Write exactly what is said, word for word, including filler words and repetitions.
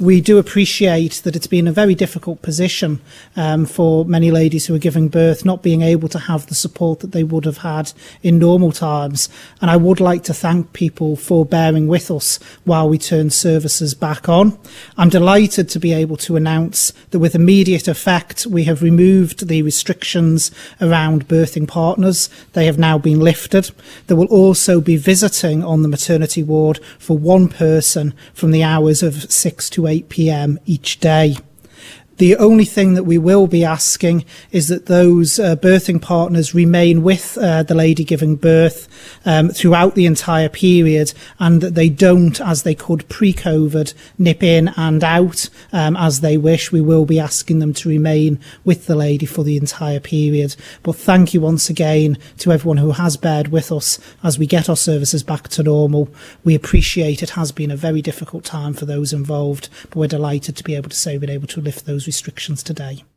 We do appreciate that it's been a very difficult position um, for many ladies who are giving birth, not being able to have the support that they would have had in normal times. And I would like to thank people for bearing with us while we turn services back on. I'm delighted to be able to announce that with immediate effect, we have removed the restrictions around birthing partners. They have now been lifted. There will also be visiting on the maternity ward for one person from the hours of six to eight p m each day. The only thing that we will be asking is that those uh, birthing partners remain with uh, the lady giving birth um, throughout the entire period, and that they don't, as they could pre-COVID, nip in and out um, as they wish. We will be asking them to remain with the lady for the entire period. But thank you once again to everyone who has bared with us as we get our services back to normal. We appreciate it has been a very difficult time for those involved, but we're delighted to be able to say we've been able to lift those restrictions today.